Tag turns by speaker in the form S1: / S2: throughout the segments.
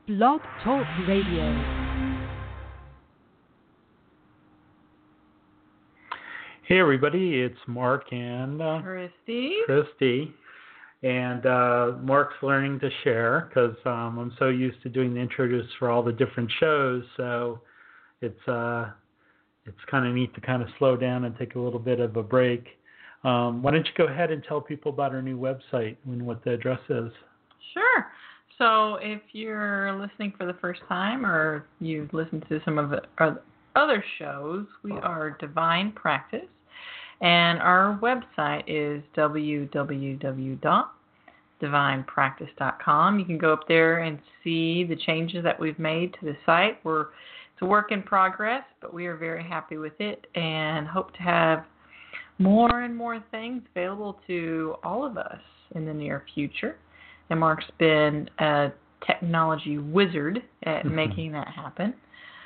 S1: Blog Talk Radio.
S2: Hey everybody, it's Mark and Christy. And Mark's learning to share because I'm so used to doing the intros for all the different shows, so it's kind of neat to kind of slow down and take a little bit of a break. Why don't you go ahead and tell people about our new website and what the address is?
S3: Sure. So if you're listening for the first time or you've listened to some of the other shows, we are Divine Practice, and our website is www.divinepractice.com. You can go up there and see the changes that we've made to the site. It's a work in progress, but we are very happy with it and hope to have more and more things available to all of us in the near future. And Mark's been a technology wizard at making that happen.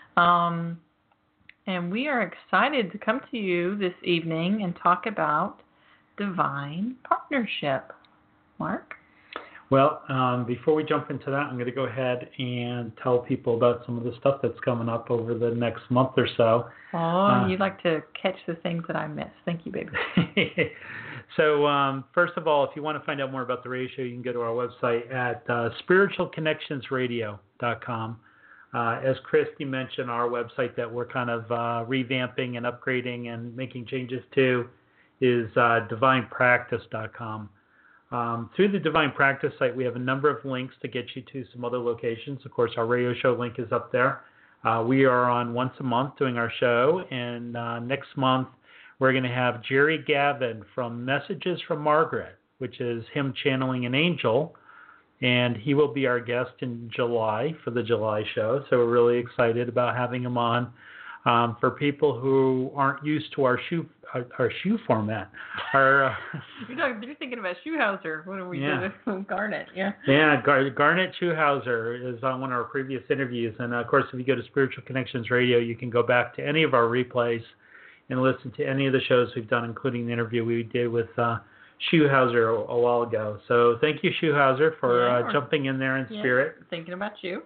S3: And we are excited to come to you this evening and talk about divine partnership. Mark?
S2: Well, before we jump into that, I'm going to go ahead and tell people about some of the stuff that's coming up over the next month or so.
S3: Oh, you like to catch the things that I miss. Thank you, baby.
S2: So, first of all, if you want to find out more about the radio show, you can go to our website at spiritualconnectionsradio.com. As Christy mentioned, our website that we're kind of revamping and upgrading and making changes to is divinepractice.com. Through the Divine Practice site, we have a number of links to get you to some other locations. Of course, our radio show link is up there. We are on once a month doing our show, and next month we're going to have Jerry Gavin from Messages from Margaret, which is him channeling an angel, and he will be our guest in July for the July show. So we're really excited about having him on. For people who aren't used to our shoe format, you're
S3: thinking about Shoehauser. What are we doing? Garnet, yeah.
S2: Yeah, Garnet Shoehauser is on one of our previous interviews, and of course, if you go to Spiritual Connections Radio, you can go back to any of our replays and listen to any of the shows we've done, including the interview we did with Shoehauser a while ago. So thank you, Shoehauser, for jumping in there in spirit.
S3: Thinking about you.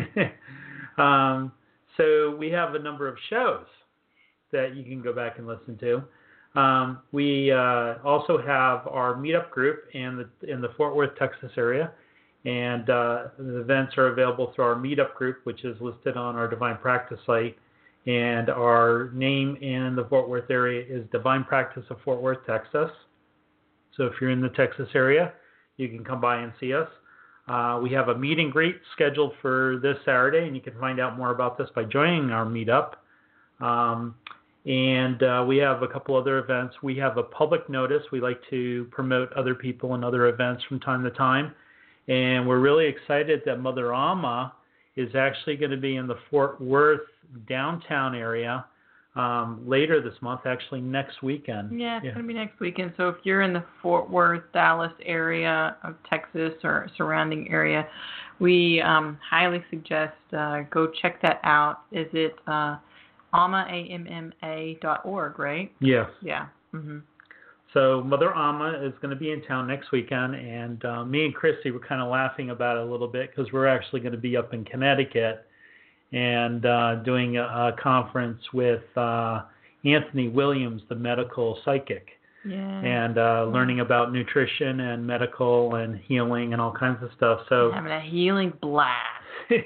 S2: So we have a number of shows that you can go back and listen to. We also have our meetup group in the Fort Worth, Texas area, and the events are available through our meetup group, which is listed on our Divine Practice site. And our name in the Fort Worth area is Divine Practice of Fort Worth, Texas. So if you're in the Texas area, you can come by and see us. We have a meet and greet scheduled for this Saturday, and you can find out more about this by joining our meetup. And we have a couple other events. We have a public notice. We like to promote other people and other events from time to time. And we're really excited that Mother Amma is actually going to be in the Fort Worth downtown area later this month, actually next weekend.
S3: Yeah, it's going to be next weekend. So if you're in the Fort Worth, Dallas area of Texas or surrounding area, we highly suggest go check that out. Is it AMMA.org, right?
S2: Yes.
S3: Yeah. Mm-hmm.
S2: So Mother Amma is going to be in town next weekend, and me and Christy were kind of laughing about it a little bit because we're actually going to be up in Connecticut and doing a conference with Anthony Williams, the medical psychic, and learning about nutrition and medical and healing and all kinds of stuff. So
S3: having a healing blast.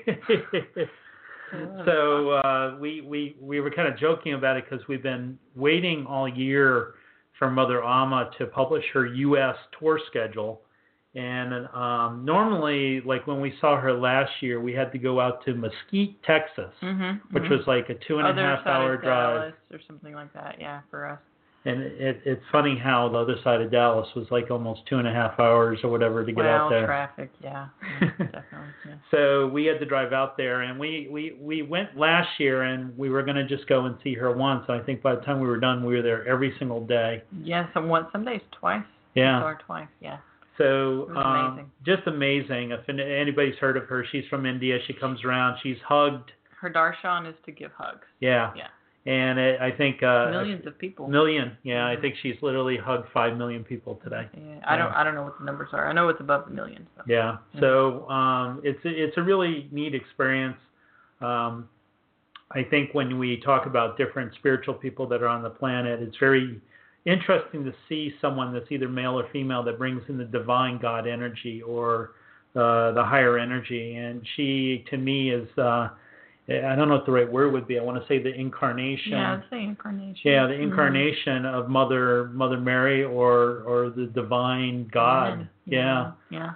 S2: So we were kind of joking about it because we've been waiting all year for Mother Amma to publish her U.S. tour schedule. And normally, like when we saw her last year, we had to go out to Mesquite, Texas, which was like a 2.5 hour drive.
S3: Dallas or something like that, yeah, for us.
S2: And it's funny how the other side of Dallas was like almost 2.5 hours or whatever to get out there.
S3: Traffic, yeah, definitely. Yeah.
S2: So we had to drive out there, and we went last year, and we were going to just go and see her once. And I think by the time we were done, we were there every single day.
S3: Yeah, some days twice.
S2: Yeah.
S3: Or twice, yeah.
S2: So
S3: amazing.
S2: Just amazing. If anybody's heard of her, she's from India. She comes around. She's hugged.
S3: Her darshan is to give hugs.
S2: Yeah.
S3: Yeah.
S2: And I think
S3: millions of people.
S2: Million, yeah. I think she's literally hugged 5 million people today.
S3: Yeah, I don't know what the numbers are. I know it's above the million. So.
S2: Yeah. So it's a really neat experience. I think when we talk about different spiritual people that are on the planet, it's very interesting to see someone that's either male or female that brings in the divine God energy or the higher energy. And she, to me, is I don't know what the right word would be. I want to say the incarnation.
S3: Yeah, I'd say incarnation.
S2: Yeah, the incarnation of Mother Mary or the divine God. Yeah.
S3: Yeah.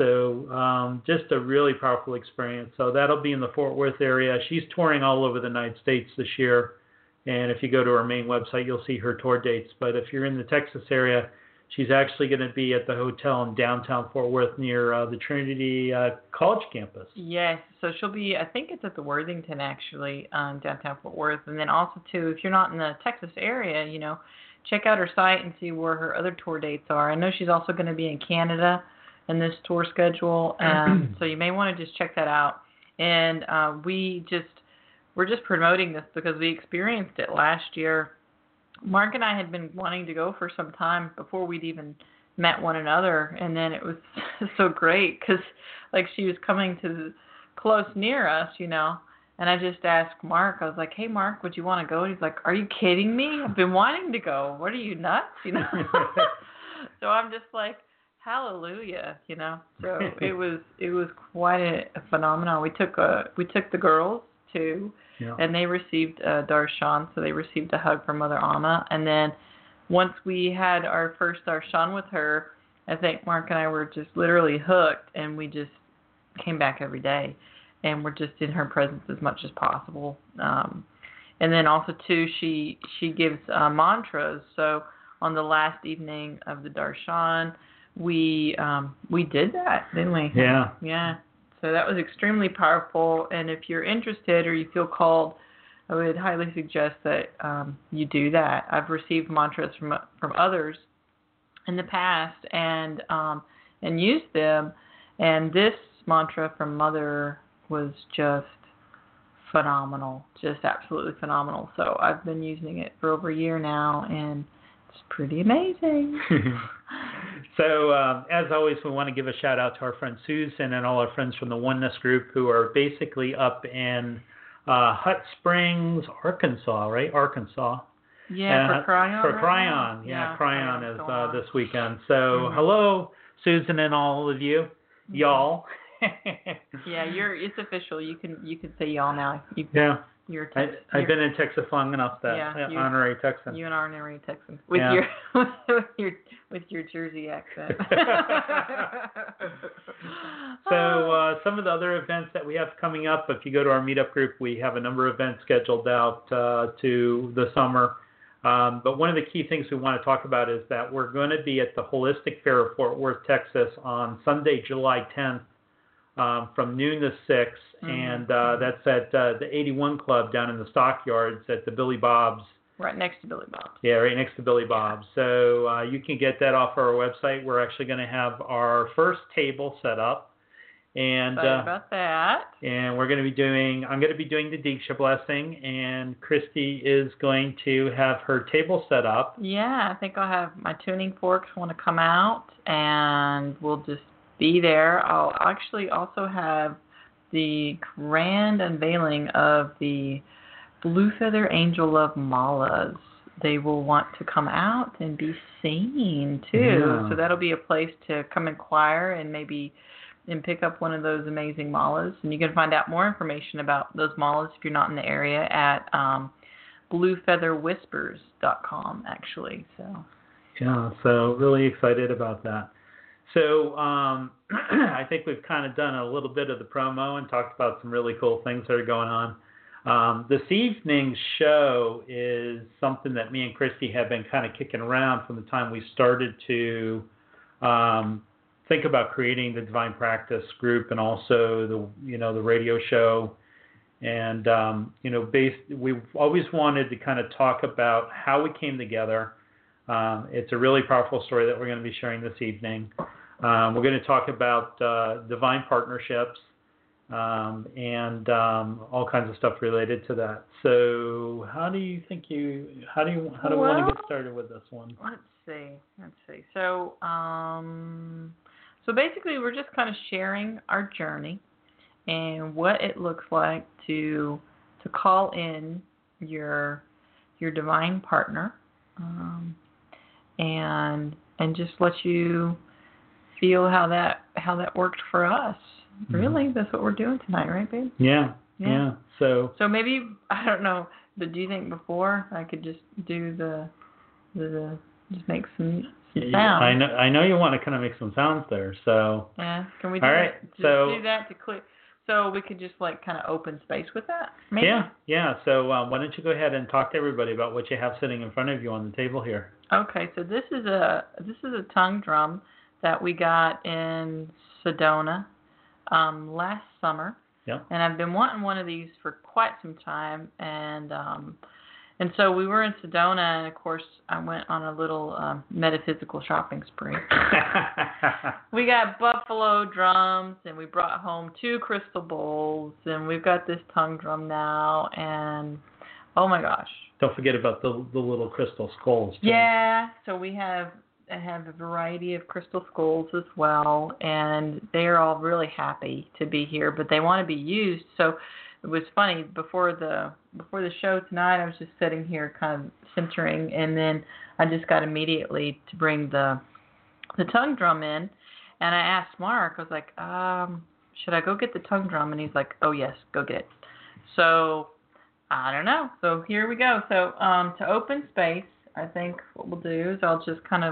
S2: So just a really powerful experience. So that'll be in the Fort Worth area. She's touring all over the United States this year. And if you go to her main website, you'll see her tour dates. But if you're in the Texas area, she's actually going to be at the hotel in downtown Fort Worth near the Trinity College campus.
S3: Yes. So she'll be, I think it's at the Worthington, actually, downtown Fort Worth. And then also, too, if you're not in the Texas area, check out her site and see where her other tour dates are. I know she's also going to be in Canada in this tour schedule. So you may want to just check that out. And we're just promoting this because we experienced it last year. Mark and I had been wanting to go for some time before we'd even met one another, and then it was so great because, she was coming to close near us, and I just asked Mark, I was like, hey, Mark, would you want to go? And he's like, are you kidding me? I've been wanting to go. What are you, nuts? So I'm just like, hallelujah, So it was quite a phenomenon. We took the girls too.
S2: Yeah.
S3: And they received darshan, so they received a hug from Mother Amma. And then once we had our first darshan with her, I think Mark and I were just literally hooked, and we just came back every day. And we're just in her presence as much as possible. And then also, too, she gives mantras. So on the last evening of the darshan, we did that, didn't we?
S2: Yeah.
S3: Yeah. So that was extremely powerful, and if you're interested or you feel called, I would highly suggest that you do that. I've received mantras from others in the past and used them, and this mantra from Mother was just phenomenal, just absolutely phenomenal. So I've been using it for over a year now, and it's pretty amazing.
S2: So, as always, we want to give a shout out to our friend Susan and all our friends from the Oneness Group who are basically up in Hot Springs, Arkansas, right? Arkansas.
S3: Yeah, for Cryon.
S2: For Cryon. Yeah, Cryon is this weekend. So, hello, Susan and all of you. Y'all.
S3: Yeah, it's official. You can say y'all now. I've
S2: been in Texas long enough that honorary Texan.
S3: You an honorary Texan with your Jersey accent.
S2: So some of the other events that we have coming up, if you go to our meetup group, we have a number of events scheduled out to the summer. But one of the key things we want to talk about is that we're going to be at the Holistic Fair of Fort Worth, Texas on Sunday, July 10th. From noon to 6, and that's at the 81 Club down in the Stockyards at the Billy Bob's.
S3: Right next to Billy Bob's.
S2: Yeah, right next to Billy Bob's. So you can get that off our website. We're actually going to have our first table set up. And
S3: excited about that.
S2: And I'm going to be doing the Diksha blessing, and Christy is going to have her table set up.
S3: Yeah, I think I'll have my tuning forks want to come out, and we'll just be there. I'll actually also have the grand unveiling of the Blue Feather Angel Love Malas. They will want to come out and be seen too. Yeah. So that'll be a place to come inquire and pick up one of those amazing malas. And you can find out more information about those malas if you're not in the area at bluefeatherwhispers.com actually.
S2: So really excited about that. So I think we've kind of done a little bit of the promo and talked about some really cool things that are going on. This evening's show is something that me and Christy have been kind of kicking around from the time we started to think about creating the Divine Practice group and also the radio show. And we've always wanted to kind of talk about how we came together. It's a really powerful story that we're going to be sharing this evening. We're going to talk about divine partnerships, and all kinds of stuff related to that. So how do we want to get started with this one?
S3: Let's see. So so basically we're just kind of sharing our journey and what it looks like to call in your divine partner, and just let you feel how that worked for us. Really, that's what we're doing tonight, right, babe?
S2: Yeah. So
S3: maybe, I don't know, but do you think before I could just do the just make some sounds?
S2: I know you want to kind of make some sounds there. So
S3: yeah, can we do
S2: all
S3: that?
S2: right,
S3: Just
S2: so
S3: do that to clear, so we could just like kind of open space with that. Maybe?
S2: Yeah. So why don't you go ahead and talk to everybody about what you have sitting in front of you on the table here?
S3: Okay, so this is a tongue drum that we got in Sedona last summer.
S2: Yeah.
S3: And I've been wanting one of these for quite some time, and so we were in Sedona, and of course I went on a little metaphysical shopping spree. We got buffalo drums, and we brought home 2 crystal bowls, and we've got this tongue drum now, and oh my gosh.
S2: Don't forget about the little crystal skulls too.
S3: Yeah, so I have a variety of crystal skulls as well, and they are all really happy to be here, but they want to be used. So it was funny, before the show tonight, I was just sitting here kind of centering, and then I just got immediately to bring the tongue drum in, and I asked Mark, I was like, should I go get the tongue drum? And he's like, oh yes, go get it. So I don't know. So here we go. So to open space, I think what we'll do is I'll just kind of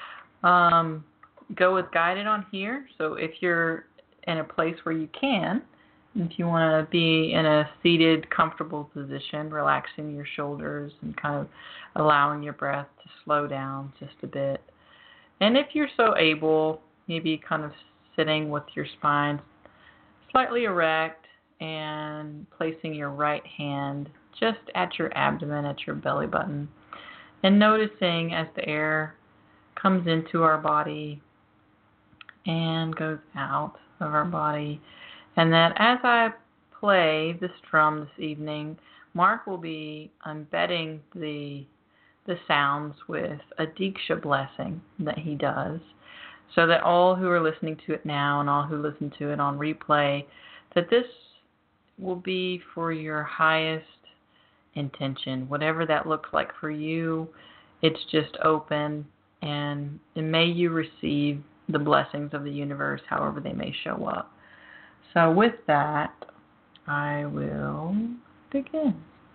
S3: go with guided on here. So if you're in a place where you can, if you want to be in a seated, comfortable position, relaxing your shoulders and kind of allowing your breath to slow down just a bit. And if you're so able, maybe kind of sitting with your spine slightly erect and placing your right hand just at your abdomen, at your belly button, and noticing as the air comes into our body and goes out of our body, and that as I play this drum this evening, Mark will be embedding the sounds with a Diksha blessing that he does, so that all who are listening to it now and all who listen to it on replay, that this will be for your highest intention, whatever that looks like for you. It's just open, and may you receive the blessings of the universe however they may show up. So with that, I will begin.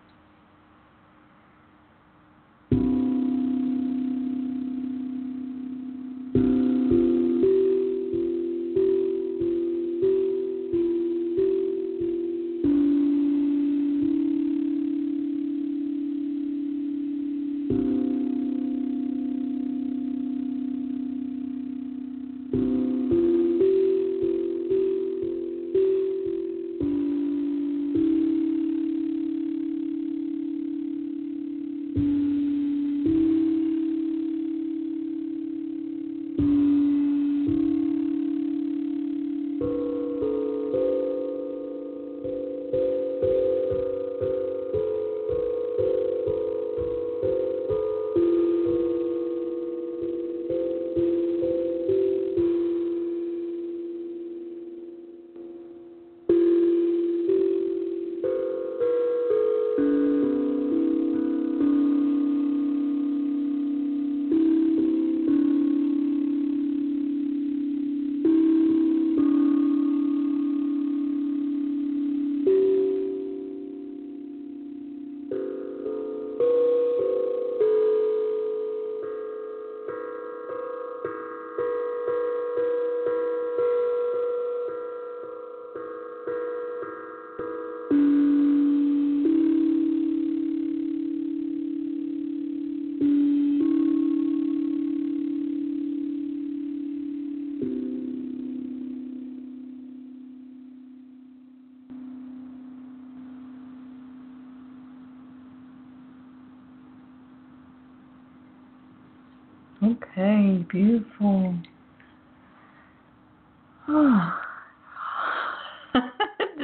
S3: Okay, beautiful.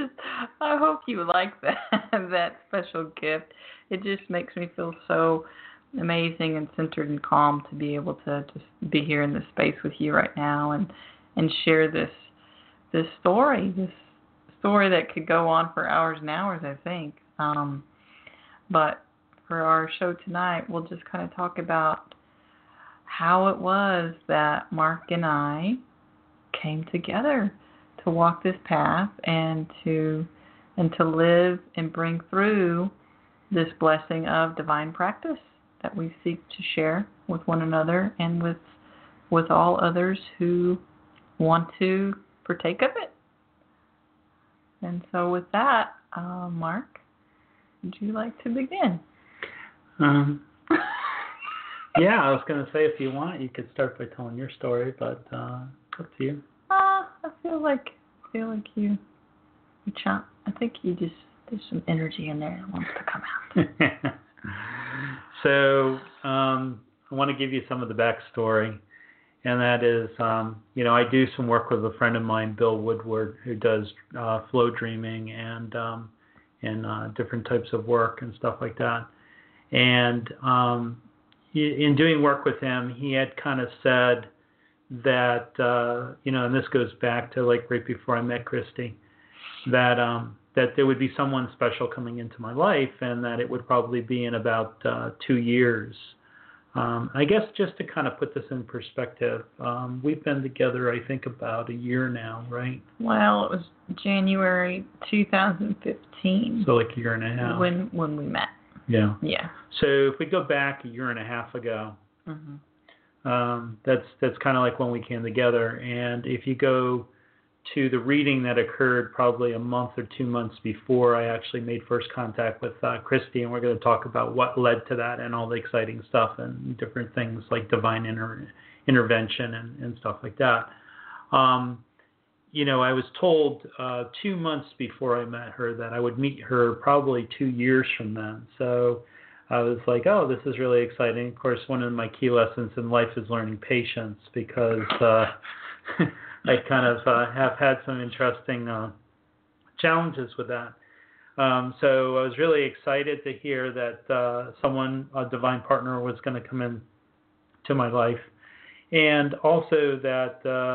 S3: I hope you like that special gift. It just makes me feel so amazing and centered and calm to be able to just be here in this space with you right now and share this story that could go on for hours and hours, I think. But for our show tonight, we'll just kind of talk about how it was that Mark and I came together to walk this path and to live and bring through this blessing of divine practice that we seek to share with one another and with all others who want to partake of it. And so with that, Mark, would you like to begin?
S2: Yeah, I was going to say if you want, you could start by telling your story, but up to you.
S3: I feel like you chant. I think you just there's some energy in there that wants to come out.
S2: So I want to give you some of the backstory, and that is, I do some work with a friend of mine, Bill Woodward, who does flow dreaming and different types of work and stuff like that. And in doing work with him, he had kind of said that, and this goes back to like right before I met Christy, that there would be someone special coming into my life, and that it would probably be in about 2 years. I guess just to kind of put this in perspective, we've been together, I think, about a year now, right?
S3: Well, it was January 2015.
S2: So like a year and a half.
S3: When we met.
S2: Yeah.
S3: Yeah.
S2: So if we go back a year and a half ago, that's kind of like when we came together. And if you go to the reading that occurred probably a month or 2 months before I actually made first contact with Christy, and we're going to talk about what led to that and all the exciting stuff and different things like divine intervention and stuff like that. I was told 2 months before I met her that I would meet her probably 2 years from then. So I was like, oh, this is really exciting. Of course, one of my key lessons in life is learning patience, because I kind of have had some interesting challenges with that. So I was really excited to hear that a divine partner was going to come in to my life. And also that,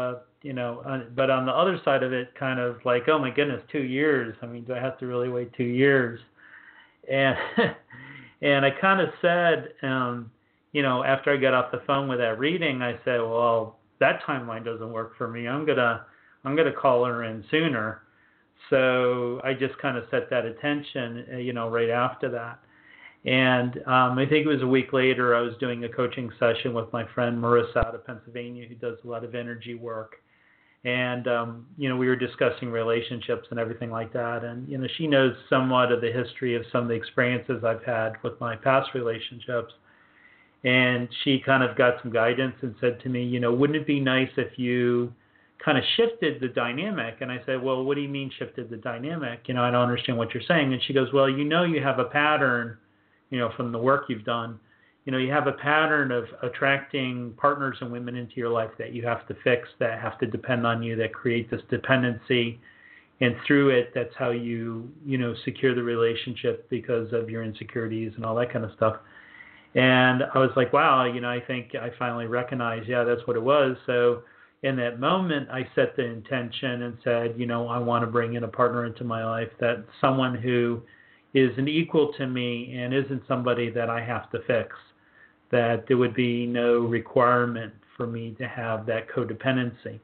S2: but on the other side of it, kind of like, oh my goodness, 2 years. I mean, do I have to really wait 2 years? And and I kind of said, after I got off the phone with that reading, I said, well, that timeline doesn't work for me. I'm gonna call her in sooner. So I just kind of set that attention, right after that. And I think it was a week later, I was doing a coaching session with my friend Marissa out of Pennsylvania, who does a lot of energy work. And, we were discussing relationships and everything like that. And, she knows somewhat of the history of some of the experiences I've had with my past relationships. And she kind of got some guidance and said to me, wouldn't it be nice if you kind of shifted the dynamic? And I said, well, what do you mean shifted the dynamic? I don't understand what you're saying. And she goes, well, you have a pattern, from the work you've done. You have a pattern of attracting partners and women into your life that you have to fix, that have to depend on you, that create this dependency. And through it, that's how you, secure the relationship because of your insecurities and all that kind of stuff. And I was like, wow, I think I finally recognized, yeah, that's what it was. So in that moment, I set the intention and said, I want to bring in a partner into my life, that someone who is an equal to me and isn't somebody that I have to fix, that there would be no requirement for me to have that codependency.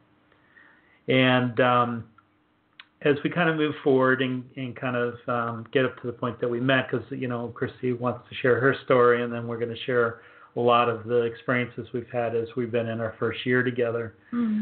S2: And as we kind of move forward and kind of get up to the point that we met, because, Christy wants to share her story, and then we're going to share a lot of the experiences we've had as we've been in our first year together,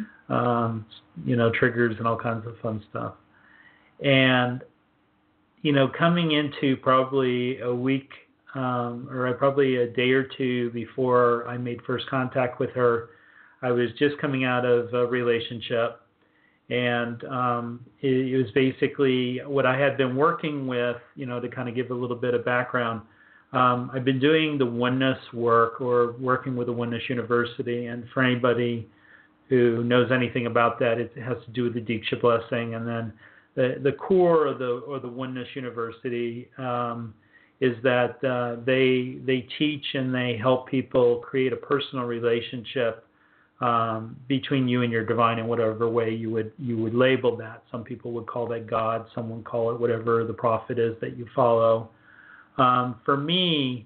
S2: triggers and all kinds of fun stuff. And, coming into probably a week or probably a day or two before I made first contact with her, I was just coming out of a relationship. And it was basically what I had been working with, to kind of give a little bit of background. I've been doing the oneness work, or working with the Oneness University. And for anybody who knows anything about that, it has to do with the Diksha blessing. And then the core of the Oneness University is that they teach and they help people create a personal relationship between you and your divine in whatever way you would label that. Some people would call that God. Some would call it whatever the prophet is that you follow. For me,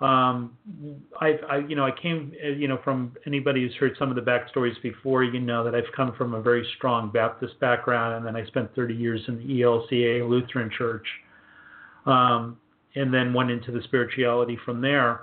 S2: I came, from anybody who's heard some of the backstories before, that I've come from a very strong Baptist background, and then I spent 30 years in the ELCA Lutheran Church, and then went into the spirituality from there.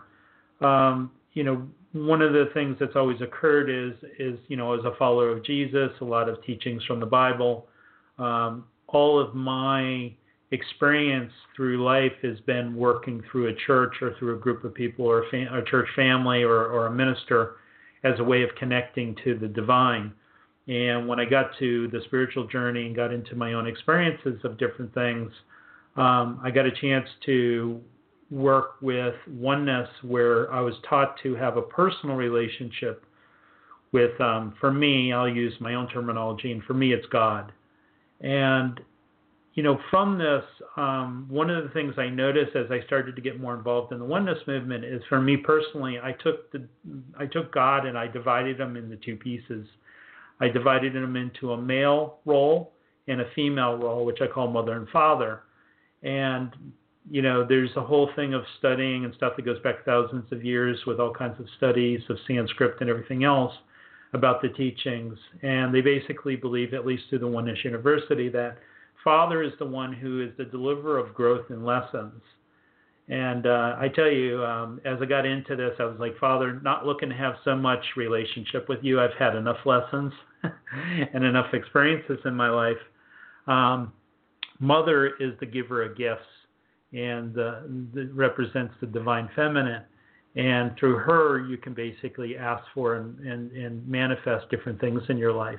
S2: One of the things that's always occurred is as a follower of Jesus, a lot of teachings from the Bible, all of my experience through life has been working through a church or through a group of people or a church family or a minister as a way of connecting to the divine. And when I got to the spiritual journey and got into my own experiences of different things, I got a chance to work with oneness, where I was taught to have a personal relationship with, for me, I'll use my own terminology, and for me it's God. And from this, one of the things I noticed as I started to get more involved in the oneness movement is, for me personally, I took God and I divided him into two pieces. I divided him into a male role and a female role, which I call mother and father. And there's a whole thing of studying and stuff that goes back thousands of years with all kinds of studies of Sanskrit and everything else about the teachings. And they basically believe, at least through the Oneness University, that Father is the one who is the deliverer of growth and lessons. And I tell you, as I got into this, I was like, Father, not looking to have so much relationship with you. I've had enough lessons and enough experiences in my life. Mother is the giver of gifts, and represents the divine feminine. And through her, you can basically ask for and manifest different things in your life.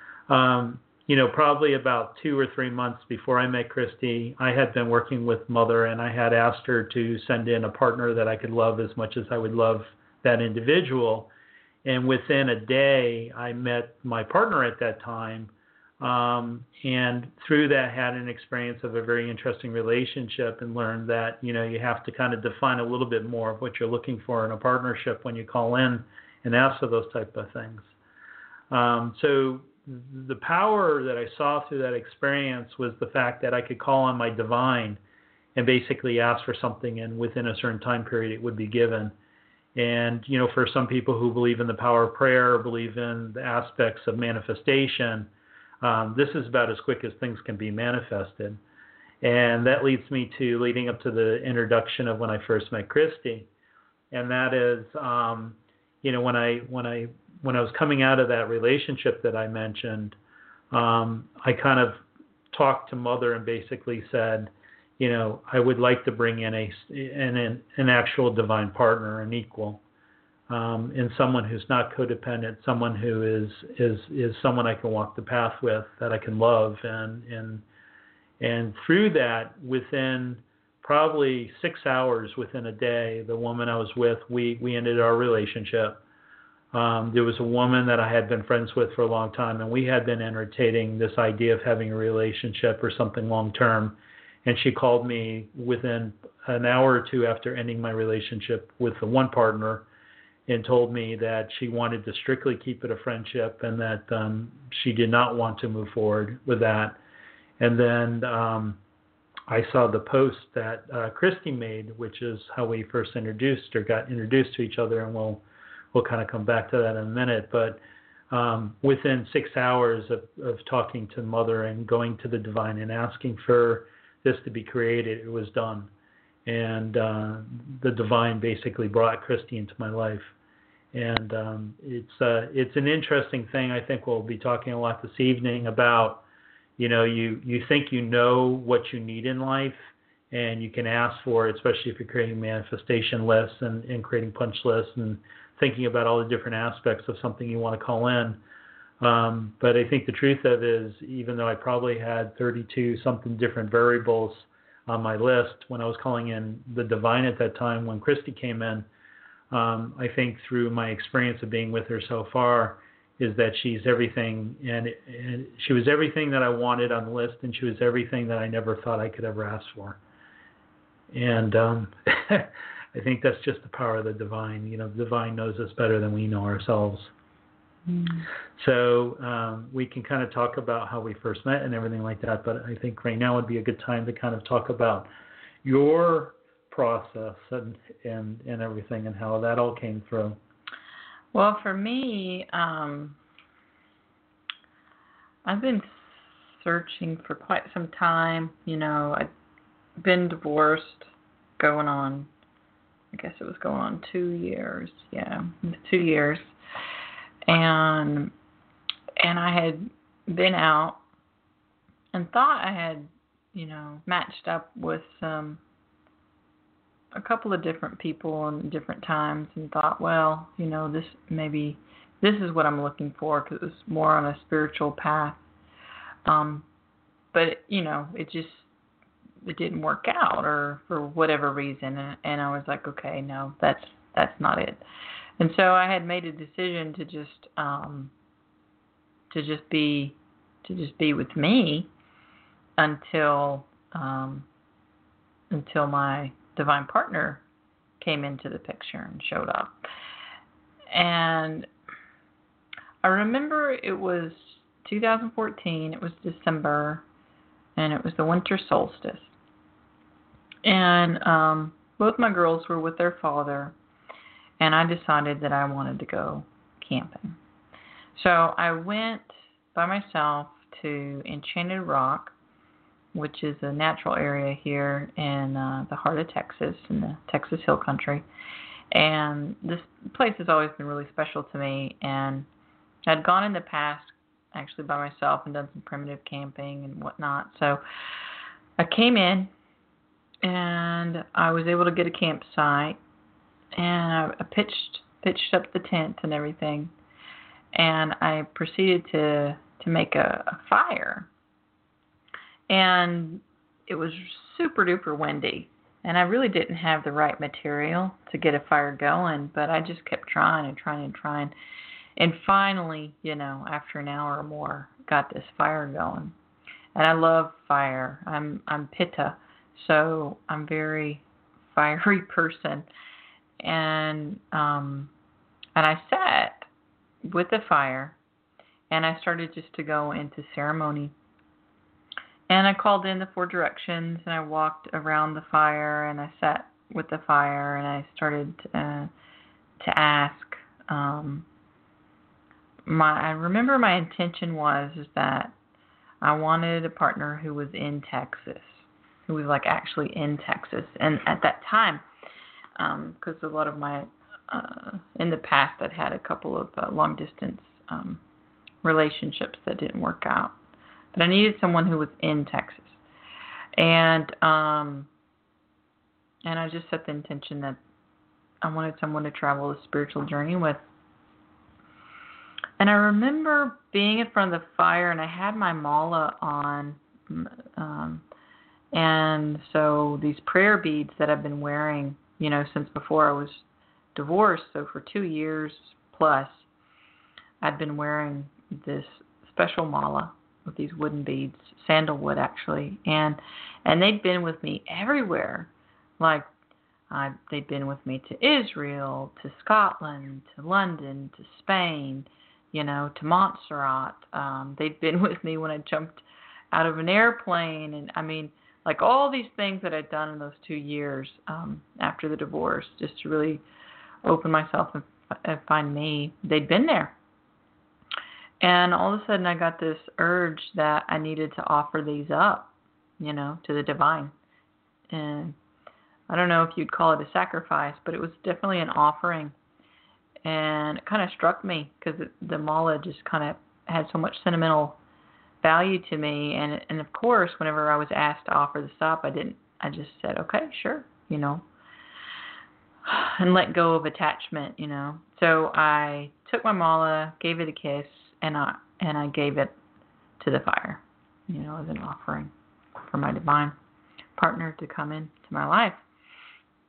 S2: Probably about 2 or 3 months before I met Christy, I had been working with Mother, and I had asked her to send in a partner that I could love as much as I would love that individual. And within a day, I met my partner at that time, and through that had an experience of a very interesting relationship, and learned that, you have to kind of define a little bit more of what you're looking for in a partnership when you call in and ask for those type of things. So the power that I saw through that experience was the fact that I could call on my divine and basically ask for something, and within a certain time period it would be given. And, for some people who believe in the power of prayer, or believe in the aspects of manifestation, this is about as quick as things can be manifested. And that leads me to leading up to the introduction of when I first met Christy. And that is, when I was coming out of that relationship that I mentioned, I kind of talked to Mother and basically said, I would like to bring in an actual divine partner, an equal, and someone who's not codependent, someone who is someone I can walk the path with, that I can love, and through that, within probably 6 hours within a day, the woman I was with, we ended our relationship. There was a woman that I had been friends with for a long time, and we had been entertaining this idea of having a relationship or something long term. And she called me within an hour or two after ending my relationship with the one partner, and told me that she wanted to strictly keep it a friendship, and that she did not want to move forward with that. And then I saw the post that Christy made, which is how we first got introduced to each other, and we'll kind of come back to that in a minute. But within 6 hours of talking to Mother and going to the divine and asking for this to be created, it was done. And the divine basically brought Christy into my life. And it's an interesting thing. I think we'll be talking a lot this evening about, you think you know what you need in life, and you can ask for it, especially if you're creating manifestation lists and creating punch lists and thinking about all the different aspects of something you want to call in. But I think the truth of it is, even though I probably had 32 something different variables on my list when I was calling in the divine at that time, when Christy came in, I think through my experience of being with her so far, is that she's everything, and she was everything that I wanted on the list, and she was everything that I never thought I could ever ask for. And I think that's just the power of the divine. You know, the divine knows us better than we know ourselves. So we can kind of talk about how we first met and everything like that, but I think right now would be a good time to kind of talk about your process and everything and how that all came through.
S3: Well, for me, I've been searching for quite some time. You know, I've been divorced going on, I guess it was going on 2 years. Yeah, 2 years. And I had been out and thought I had, you know, matched up with a couple of different people in different times, and thought, well, you know, this is what I'm looking for, because it was more on a spiritual path. But you know, it didn't work out, or for whatever reason, and I was like, okay, no, that's not it. And so I had made a decision to just be with me until my divine partner came into the picture and showed up. And I remember it was 2014, it was December, and it was the winter solstice. And both my girls were with their father, and I decided that I wanted to go camping. So I went by myself to Enchanted Rock, which is a natural area here in the heart of Texas, in the Texas Hill Country. And this place has always been really special to me. And I'd gone in the past, actually by myself, and done some primitive camping and whatnot. So I came in, and I was able to get a campsite, and I pitched up the tent and everything. And I proceeded to make a fire. And it was super duper windy, and I really didn't have the right material to get a fire going, but I just kept trying. And finally, you know, after an hour or more, got this fire going. And I love fire. I'm Pitta, so I'm a very fiery person. And I sat with the fire, and I started just to go into ceremony. And I called in the 4 directions, and I walked around the fire, and I sat with the fire, and I started to ask. I remember my intention was that I wanted a partner who was in Texas, who was like actually in Texas. And at that time, because a lot of my in the past I'd had a couple of long distance relationships that didn't work out. But I needed someone who was in Texas. And I just set the intention that I wanted someone to travel the spiritual journey with. And I remember being in front of the fire, and I had my mala on. And so these prayer beads that I've been wearing, you know, since before I was divorced, so for 2 years plus, I'd been wearing this special mala with these wooden beads, sandalwood actually, and they'd been with me everywhere. Like they'd been with me to Israel, to Scotland, to London, to Spain, you know, to Montserrat. They'd been with me when I jumped out of an airplane, and I mean, like all these things that I'd done in those 2 years after the divorce, just to really open myself and find me. They'd been there. And all of a sudden I got this urge that I needed to offer these up, you know, to the divine. And I don't know if you'd call it a sacrifice, but it was definitely an offering. And it kind of struck me because the mala just kind of had so much sentimental value to me. And of course, whenever I was asked to offer this up, I just said, okay, sure, you know, and let go of attachment, you know. So I took my mala, gave it a kiss, and I gave it to the fire, you know, as an offering for my divine partner to come into my life.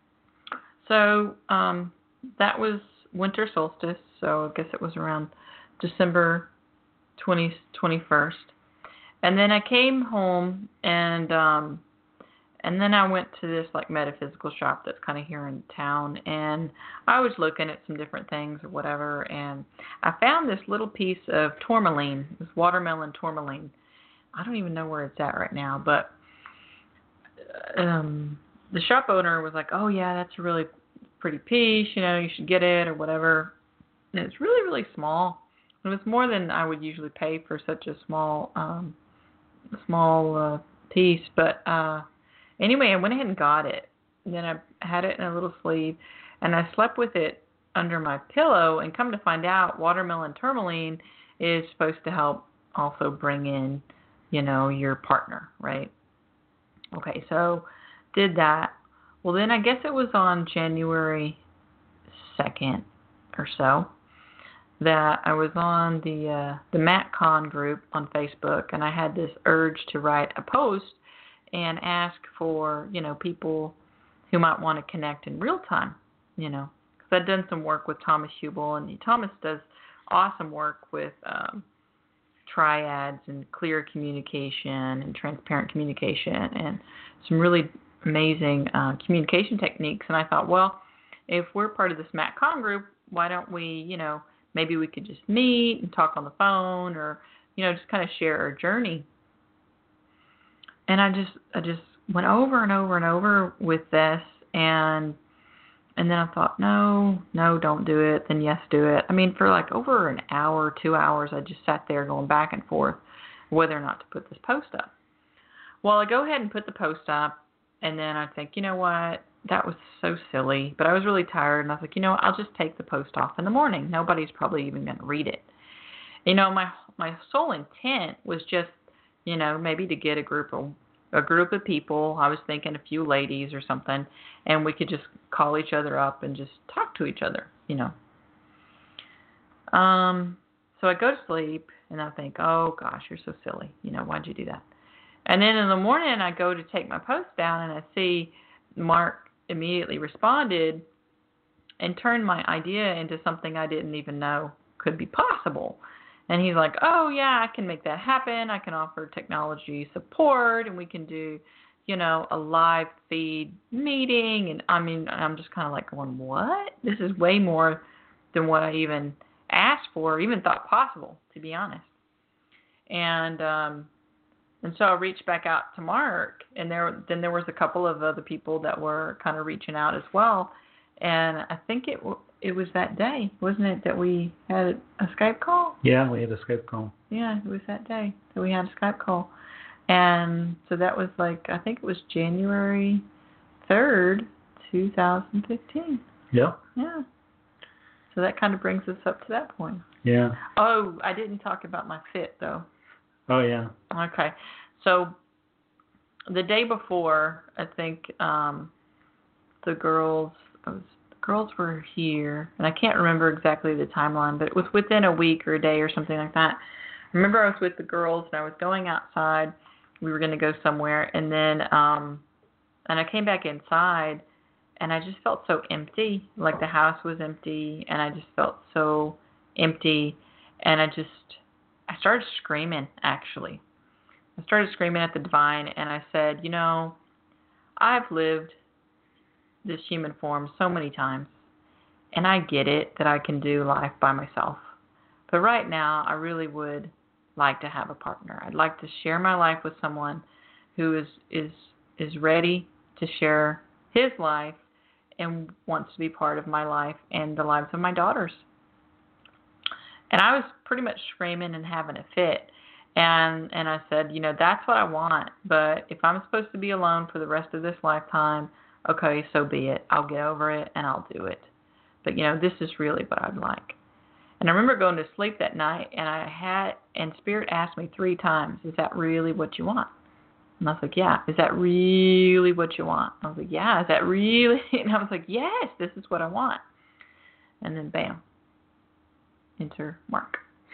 S3: So that was winter solstice, so I guess it was around December 21st. And then I came home and then I went to this like metaphysical shop that's kind of here in town, and I was looking at some different things or whatever, and I found this little piece of tourmaline, this watermelon tourmaline. I don't even know where it's at right now, but the shop owner was like, "Oh yeah, that's a really pretty piece. You should get it or whatever." And it's really, really small. It was more than I would usually pay for such a small piece, but anyway, I went ahead and got it. And then I had it in a little sleeve, and I slept with it under my pillow. And come to find out, watermelon tourmaline is supposed to help also bring in, your partner, right? Okay, so did that. Well, then I guess it was on January 2nd or so that I was on the MatCon group on Facebook, and I had this urge to write a post and ask for, people who might want to connect in real time, because I'd done some work with Thomas Hubel, and Thomas does awesome work with triads and clear communication and transparent communication and some really amazing communication techniques. And I thought, well, if we're part of this MatCon group, why don't we, maybe we could just meet and talk on the phone or, just kind of share our journey. And I just went over and over and over with this, and then I thought, no, don't do it. Then yes, do it. I mean, for like over an hour, 2 hours, I just sat there going back and forth whether or not to put this post up. Well, I go ahead and put the post up, and then I think, you know what? That was so silly. But I was really tired, and I was like, I'll just take the post off in the morning. Nobody's probably even going to read it. My sole intent was just, maybe to get a group of people. I was thinking a few ladies or something, and we could just call each other up and just talk to each other, So I go to sleep, and I think, oh, gosh, you're so silly. Why'd you do that? And then in the morning, I go to take my post down, and I see Mark immediately responded and turned my idea into something I didn't even know could be possible. And he's like, oh, yeah, I can make that happen. I can offer technology support, and we can do, a live feed meeting. And I mean, I'm just kind of like going, what? This is way more than what I even asked for, or even thought possible, to be honest. And so I reached back out to Mark, and there was a couple of other people that were kind of reaching out as well. And I think it was that day, wasn't it, that we had a Skype call?
S2: Yeah, we had a Skype call.
S3: Yeah, it was that day that we had a Skype call. And so that was I think it was January 3rd, 2015.
S2: Yeah.
S3: Yeah. So that kind of brings us up to that point.
S2: Yeah.
S3: Oh, I didn't talk about my fit, though.
S2: Oh, yeah.
S3: Okay. So the day before, I think the girls were here, and I can't remember exactly the timeline, but it was within a week or a day or something like that. I remember I was with the girls, and I was going outside. We were going to go somewhere, and then and I came back inside, and I just felt so empty, like the house was empty, and I just felt so empty, and I started screaming, actually. I started screaming at the divine, and I said, I've lived this human form so many times, and I get it that I can do life by myself. But right now, I really would like to have a partner. I'd like to share my life with someone who is ready to share his life and wants to be part of my life and the lives of my daughters. And I was pretty much screaming and having a fit. And I said, that's what I want. But if I'm supposed to be alone for the rest of this lifetime, okay, so be it. I'll get over it and I'll do it. But, this is really what I'd like. And I remember going to sleep that night, and Spirit asked me 3 times, is that really what you want? And I was like, yeah. Is that really what you want? I was like, yeah. Is that really? And I was like, yes, this is what I want. And then, bam, enter Mark.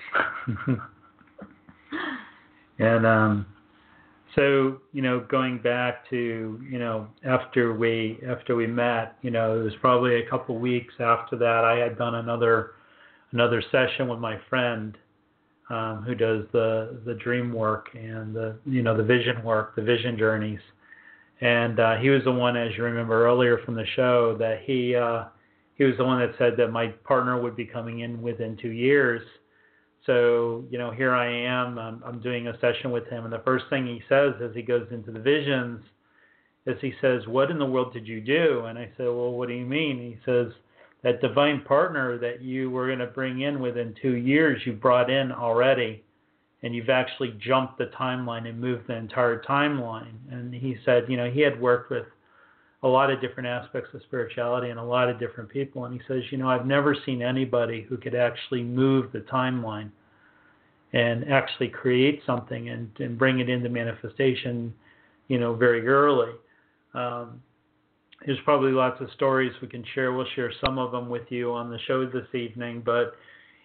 S2: And so, going back to, after we met, it was probably a couple weeks after that I had done another another session with my friend who does the dream work and the vision work, the vision journeys. And he was the one, as you remember earlier from the show, that he was the one that said that my partner would be coming in within 2 years. So, here I am. I'm doing a session with him, and the first thing he says as he goes into the visions is he says, "What in the world did you do?" And I said, "Well, what do you mean?" He says, "That divine partner that you were going to bring in within 2 years, you brought in already, and you've actually jumped the timeline and moved the entire timeline." And he said, he had worked with a lot of different aspects of spirituality and a lot of different people. And he says, I've never seen anybody who could actually move the timeline and actually create something and bring it into manifestation, very early. There's probably lots of stories we can share. We'll share some of them with you on the show this evening. But,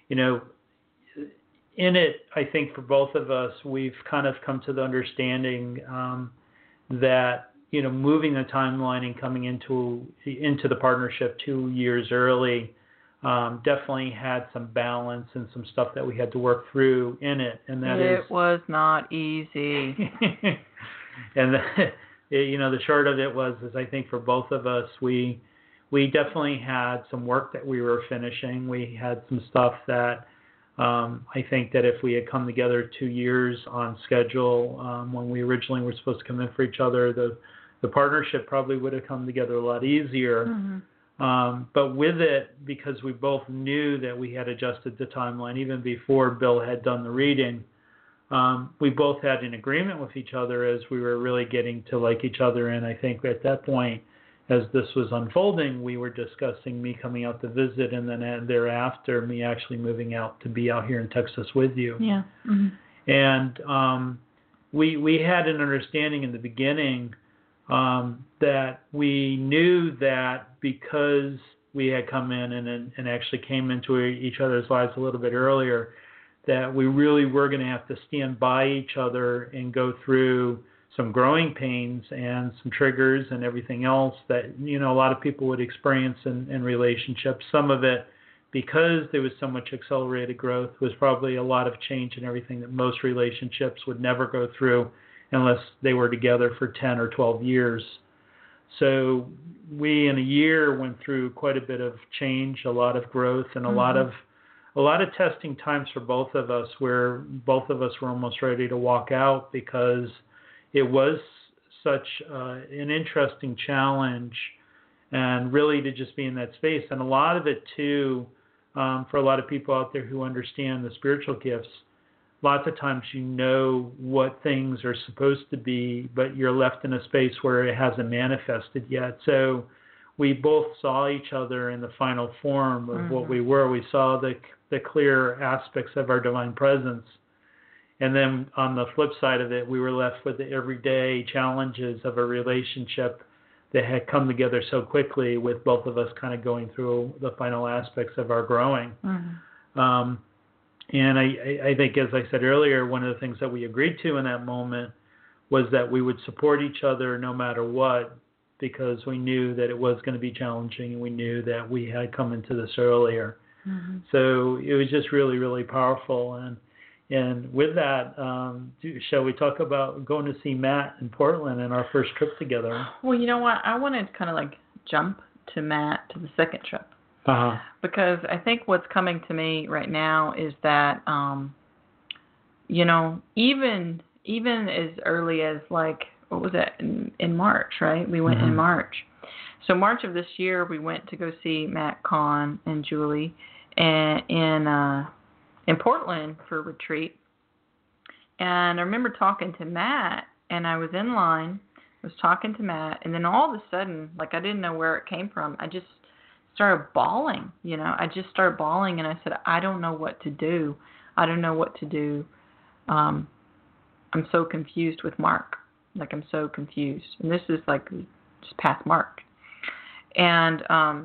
S2: in it, I think for both of us, we've kind of come to the understanding that, moving the timeline and coming into the partnership 2 years early definitely had some balance and some stuff that we had to work through in it. And that
S3: it was not easy.
S2: And the short of it is I think for both of us, we definitely had some work that we were finishing. We had some stuff that I think that if we had come together 2 years on schedule when we originally were supposed to come in for each other, the partnership probably would have come together a lot easier. Mm-hmm. But with it, because we both knew that we had adjusted the timeline even before Bill had done the reading, we both had an agreement with each other as we were really getting to like each other. And I think at that point, as this was unfolding, we were discussing me coming out to visit, and then thereafter me actually moving out to be out here in Texas with you.
S3: Yeah. Mm-hmm.
S2: And we had an understanding in the beginning that we knew that because we had come in and actually came into each other's lives a little bit earlier, that we really were going to have to stand by each other and go through some growing pains and some triggers and everything else that, a lot of people would experience in relationships. Some of it, because there was so much accelerated growth, was probably a lot of change and everything that most relationships would never go through unless they were together for 10 or 12 years. So we, in a year, went through quite a bit of change, a lot of growth, and a lot of testing times for both of us, where both of us were almost ready to walk out because it was such an interesting challenge, and really to just be in that space. And a lot of it, too, for a lot of people out there who understand the spiritual gifts, lots of times what things are supposed to be, but you're left in a space where it hasn't manifested yet. So we both saw each other in the final form of what we were. We saw the clear aspects of our divine presence. And then on the flip side of it, we were left with the everyday challenges of a relationship that had come together so quickly, with both of us kind of going through the final aspects of our growing. Mm-hmm. And I think, as I said earlier, one of the things that we agreed to in that moment was that we would support each other no matter what, because we knew that it was going to be challenging, and we knew that we had come into this earlier. Mm-hmm. So it was just really, really powerful. And with that, shall we talk about going to see Matt in Portland and our first trip together?
S3: Well, you know what? I want to kind of like jump to Matt to the second trip.
S2: Uh-huh.
S3: Because I think what's coming to me right now is that, even as early as like, what was that, in March, right? We went in March. So March of this year, we went to go see Matt Kahn and Julie in Portland for a retreat. And I remember talking to Matt, and I was in line, was talking to Matt, and then all of a sudden, like, I didn't know where it came from. I just started bawling, I just started bawling, and I said, I don't know what to do. I don't know what to do. I'm so confused with Mark. Like, I'm so confused. And this is like just past Mark. And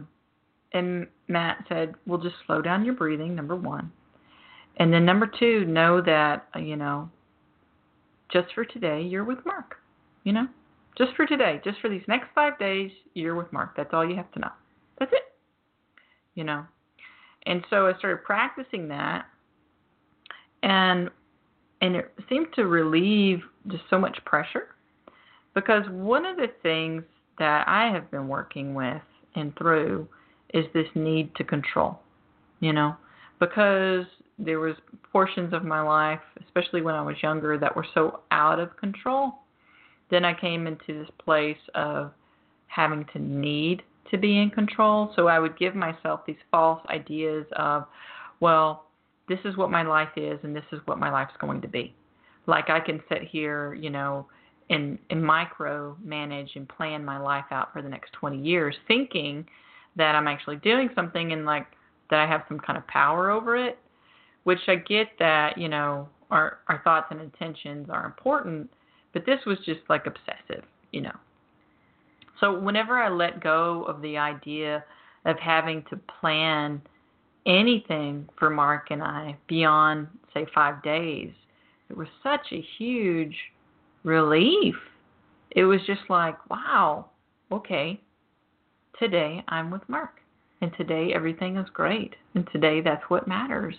S3: Matt said, well, just slow down your breathing, number one. And then number two, know that, just for today, you're with Mark. Just for today, just for these next 5 days, you're with Mark. That's all you have to know. That's it. And so I started practicing that, and it seemed to relieve just so much pressure, because one of the things that I have been working with and through is this need to control, because there was portions of my life, especially when I was younger, that were so out of control. Then I came into this place of having to need to be in control. So I would give myself these false ideas of, well, this is what my life is and this is what my life's going to be. Like I can sit here, and micro manage and plan my life out for the next 20 years, thinking that I'm actually doing something and like that I have some kind of power over it, which I get that, our thoughts and intentions are important, but this was just like obsessive, So whenever I let go of the idea of having to plan anything for Mark and I beyond, say, 5 days, it was such a huge relief. It was just like, wow, okay, today I'm with Mark, and today everything is great, and today that's what matters,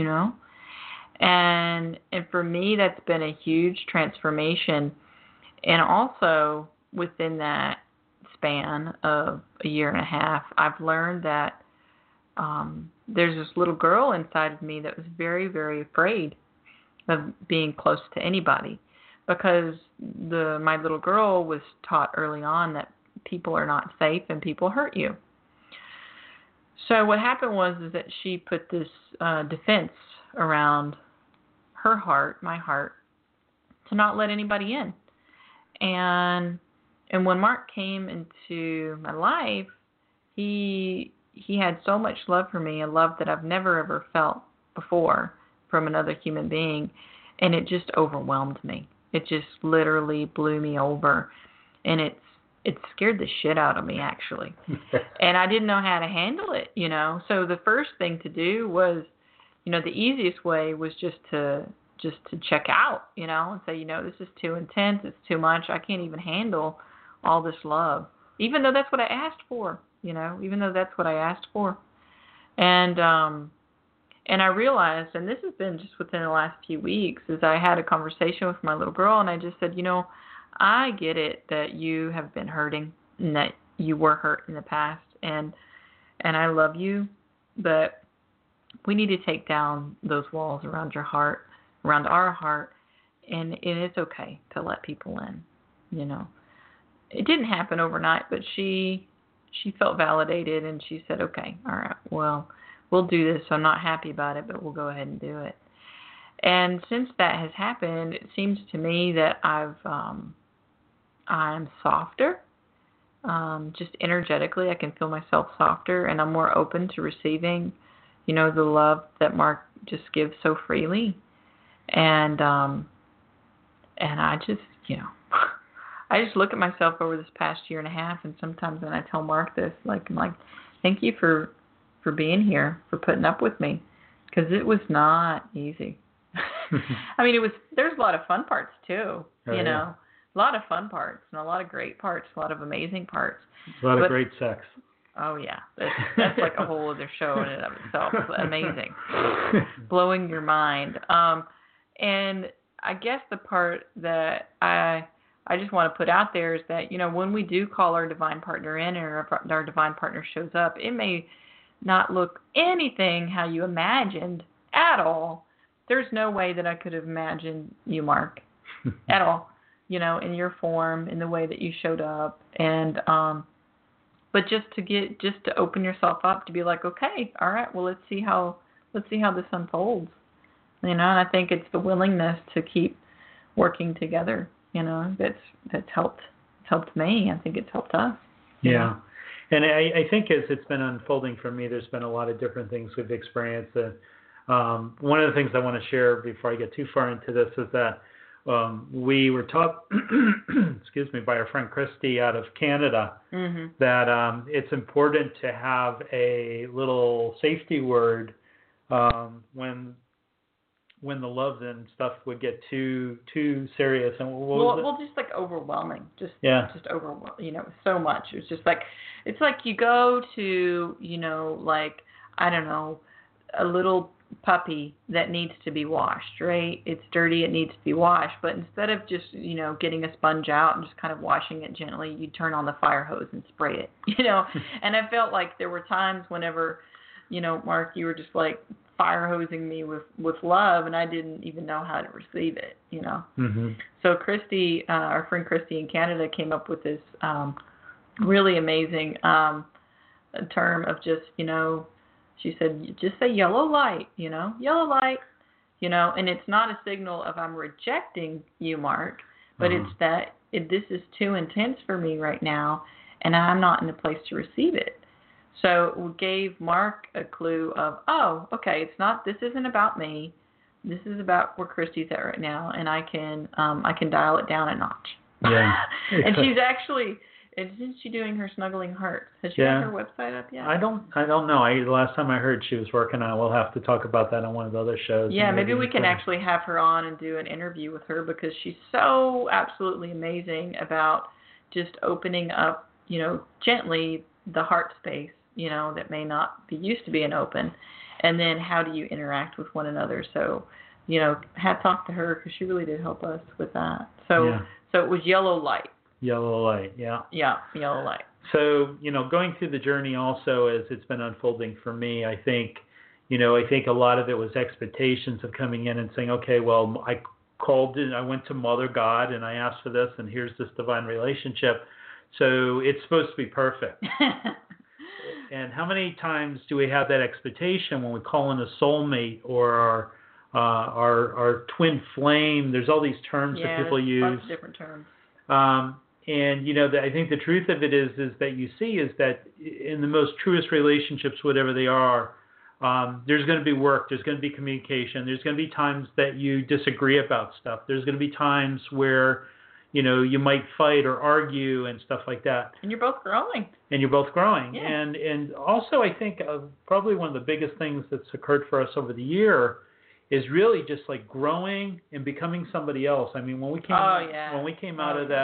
S3: And for me, that's been a huge transformation. And also within that span of a year and a half, I've learned that there's this little girl inside of me that was very, very afraid of being close to anybody, because my little girl was taught early on that people are not safe and people hurt you. So what happened was is that she put this defense around her heart, my heart, to not let anybody in. And when Mark came into my life, he had so much love for me, a love that I've never ever felt before from another human being, and it just overwhelmed me. It just literally blew me over, and it scared the shit out of me, actually. And I didn't know how to handle it, So the first thing to do was, the easiest way was just to check out, and say, this is too intense, it's too much, I can't even handle all this love, even though that's what I asked for, And I realized, and this has been just within the last few weeks, is I had a conversation with my little girl, and I just said, I get it that you have been hurting and that you were hurt in the past, and I love you, but we need to take down those walls around your heart, around our heart, and it's okay to let people in, It didn't happen overnight, but she felt validated, and she said, okay, all right, well, we'll do this. I'm not happy about it, but we'll go ahead and do it. And since that has happened, it seems to me that I'm softer. Just energetically, I can feel myself softer, and I'm more open to receiving, the love that Mark just gives so freely. And I just, I just look at myself over this past year and a half, and sometimes when I tell Mark this, I'm like, thank you for being here, for putting up with me, because it was not easy. I mean, there's a lot of fun parts too,
S2: Yeah.
S3: A lot of fun parts and a lot of great parts, a lot of amazing parts.
S2: A lot of great sex.
S3: Oh yeah, that's like a whole other show in and of itself. Amazing, blowing your mind. And I guess the part that I just want to put out there is that when we do call our divine partner in, and our divine partner shows up, it may not look anything how you imagined at all. There's no way that I could have imagined you, Mark, at all. In your form, in the way that you showed up, and but just to open yourself up to be like, okay, all right, well, let's see how this unfolds, and I think it's the willingness to keep working together, that's helped me. I think it's helped us.
S2: Yeah, and I think as it's been unfolding for me, there's been a lot of different things we've experienced. One of the things I want to share before I get too far into this is that we were taught, excuse me, by our friend Christy out of Canada, that it's important to have a little safety word when the love and stuff would get too serious. And
S3: just like overwhelming, just overwhelming, so much. It's just like, it's like you go to, like, I don't know, a little puppy that needs to be washed, right? It's dirty, it needs to be washed. But instead of just, getting a sponge out and just kind of washing it gently, you turn on the fire hose and spray it, And I felt like there were times whenever, Mark, you were just like fire hosing me with love, and I didn't even know how to receive it,
S2: Mm-hmm.
S3: So Christy, our friend Christy in Canada, came up with this really amazing term of just, she said, just say yellow light, yellow light, and it's not a signal of I'm rejecting you, Mark, but it's that this is too intense for me right now, and I'm not in a place to receive it. So we gave Mark a clue of, oh, okay, this isn't about me. This is about where Christy's at right now, and I can dial it down a notch.
S2: Yeah.
S3: And she's actually, isn't she doing her Snuggling Hearts? Has she got her website up yet?
S2: I don't know. The last time I heard she was working on it. We'll have to talk about that on one of the other shows.
S3: Yeah, maybe we can actually have her on and do an interview with her, because she's so absolutely amazing about just opening up, gently the heart space, that may not be used to being open. And then how do you interact with one another? So, hats off to her, because she really did help us with that. So it was yellow light.
S2: Yellow light, yeah.
S3: Yeah, yellow light.
S2: So, going through the journey also as it's been unfolding for me, I think a lot of it was expectations of coming in and saying, okay, well, I called in, I went to Mother God and I asked for this, and here's this divine relationship. So it's supposed to be perfect. And how many times do we have that expectation when we call in a soulmate or our twin flame? There's all these terms that people use.
S3: Yeah, lots of different terms.
S2: And I think the truth of it is that you see is that in the most truest relationships, whatever they are, there's going to be work, there's going to be communication, there's going to be times that you disagree about stuff, there's going to be times where you might fight or argue and stuff like that.
S3: And you're both growing.
S2: Yeah. And also I think probably one of the biggest things that's occurred for us over the year is really just like growing and becoming somebody else. I mean, when we came out of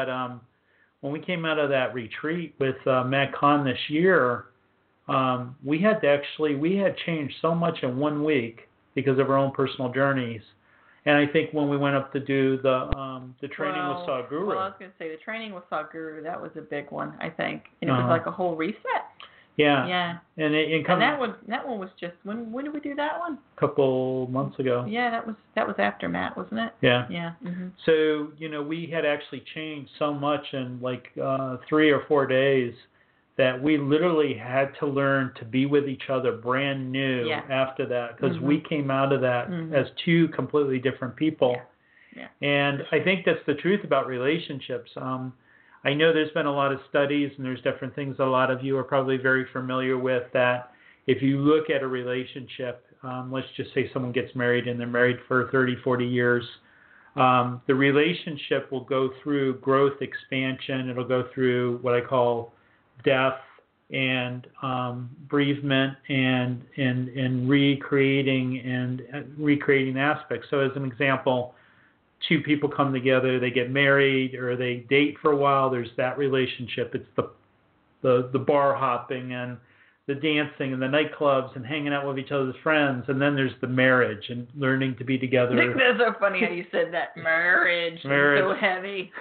S2: that retreat with Matt Kahn this year, we had changed so much in 1 week because of our own personal journeys. And I think when we went up to do the training with Sadhguru.
S3: Well, I was going to say the training with Sadhguru, that was a big one, I think. And it was like a whole reset.
S2: Yeah.
S3: Yeah.
S2: And
S3: that one was just, when did we do that one?
S2: A couple months ago.
S3: Yeah, that was after Matt, wasn't it?
S2: Yeah.
S3: Yeah. Mm-hmm.
S2: So, we had actually changed so much in like 3 or 4 days that we literally had to learn to be with each other brand new after that, because we came out of that as two completely different people.
S3: Yeah.
S2: And I think that's the truth about relationships. I know there's been a lot of studies and there's different things a lot of you are probably very familiar with, that if you look at a relationship, let's just say someone gets married and they're married for 30, 40 years, the relationship will go through growth, expansion. It'll go through what I call death and bereavement and recreating aspects. So as an example, two people come together, they get married or they date for a while. There's that relationship. It's the bar hopping and the dancing and the nightclubs and hanging out with each other's friends. And then there's the marriage and learning to be together.
S3: I think that's so funny how you said that. Marriage. So heavy.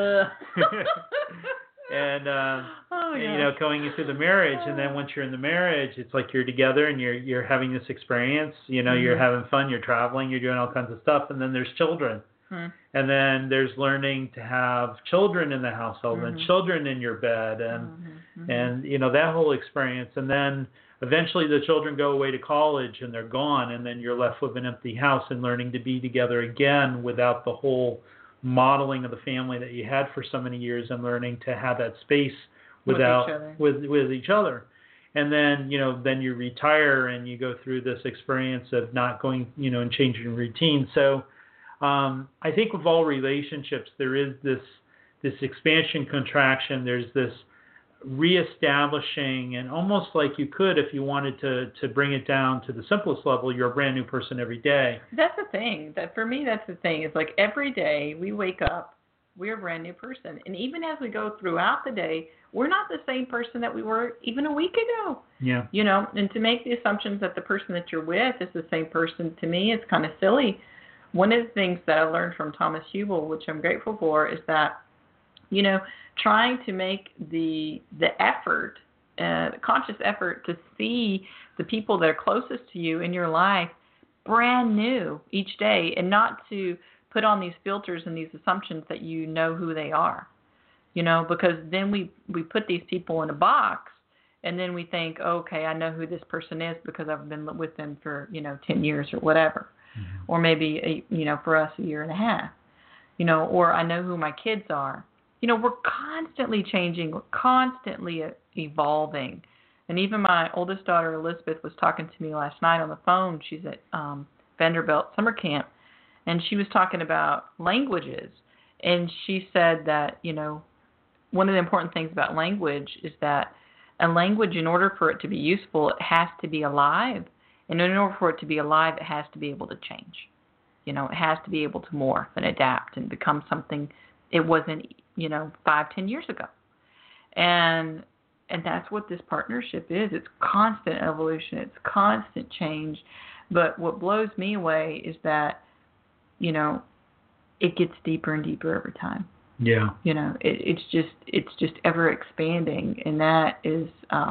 S2: And going into the marriage, and then once you're in the marriage, it's like you're together and you're having this experience. You're having fun, you're traveling, you're doing all kinds of stuff, and then there's children, and then there's learning to have children in the household and children in your bed, and that whole experience, and then eventually the children go away to college and they're gone, and then you're left with an empty house and learning to be together again without the whole modeling of the family that you had for so many years, and learning to have that space with each other. And then then you retire and you go through this experience of not going and changing routine. So I think with all relationships there is this expansion, contraction. There's this reestablishing, and almost like you could, if you wanted to bring it down to the simplest level, you're a brand new person every day.
S3: That's the thing. For me, that's the thing. It's like every day we wake up we're a brand new person. And even as we go throughout the day, we're not the same person that we were even a week ago.
S2: Yeah.
S3: You know, and to make the assumptions that the person that you're with is the same person, to me, is kind of silly. One of the things that I learned from Thomas Hubel, which I'm grateful for, is that, you know, trying to make the effort, the conscious effort to see the people that are closest to you in your life brand new each day, and not to put on these filters and these assumptions that you know who they are, you know, because then we put these people in a box, and then we think, okay, I know who this person is because I've been with them for, 10 years or whatever, or maybe, for us, a year and a half, or I know who my kids are. We're constantly changing, we're constantly evolving. And even my oldest daughter, Elizabeth, was talking to me last night on the phone. She's at Vanderbilt summer camp, and she was talking about languages. And she said that, one of the important things about language is that a language, in order for it to be useful, it has to be alive. And in order for it to be alive, it has to be able to change. It has to be able to morph and adapt and become something it wasn't, 5-10 years ago. And that's what this partnership is. It's constant evolution. It's constant change. But what blows me away is that, it gets deeper and deeper every time.
S2: Yeah.
S3: It's just ever expanding, and that is,